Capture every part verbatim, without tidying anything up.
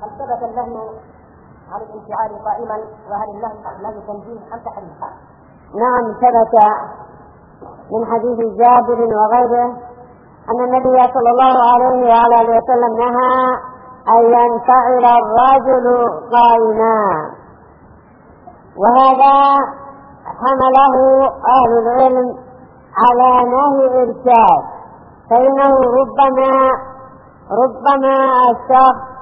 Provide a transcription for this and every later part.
هل ثبت اللهو عن الانفعال قائما، وهل اللهو له تنزيل أم تحريم؟ نعم ثبت من حديث جابر وغيره أن النبي صلى الله عليه وعلى آله وسلم نهى أن ينفعل الرجل قائما، وهذا حمله أهل العلم على نهي إرشاد، فإنه ربما ربما الشخص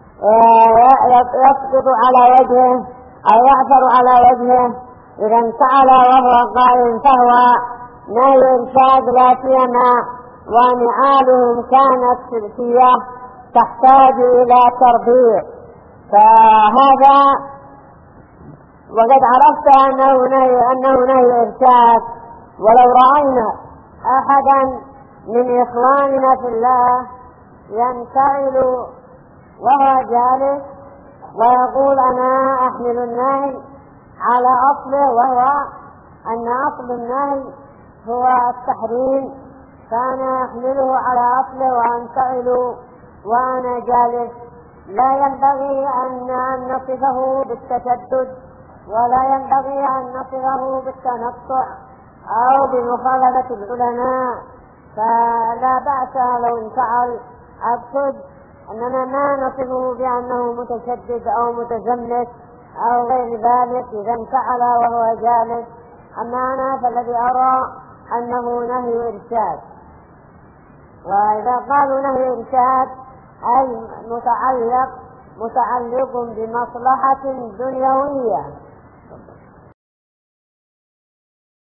يسقط على وجهه أو يعثر على وجهه إذا انفعل وهو قائم، فهو نهي إرشاد، لا سيما ونعالهم كانت سلسية تحتاج إلى تربيع. فهذا وقد عرفت أنه نهي, أنه نهي إرشاد، ولو رأينا أحدا من إخواننا في الله ينفعل وهو جالس ويقول أنا أحمل النهي على أصله، وهو أن أصل النهي هو التحريم، فأنا أحمله على أصله وأنفعل وأنا جالس، لا ينبغي أن نصفه بالتشدد، ولا ينبغي أن نصفه بالتنطع أو بمخالفة العلماء. فلا بأس لو انفعل، أقصد أننا ما نصفه بأنه متشدد أو متزمت أو غير ذلك إذا انفعل وهو جالس. أما أنا فالذي أرى أنه نهي إرشاد، وإذا قالوا نهي إرشاد أي متعلق متعلق بمصلحة دنيوية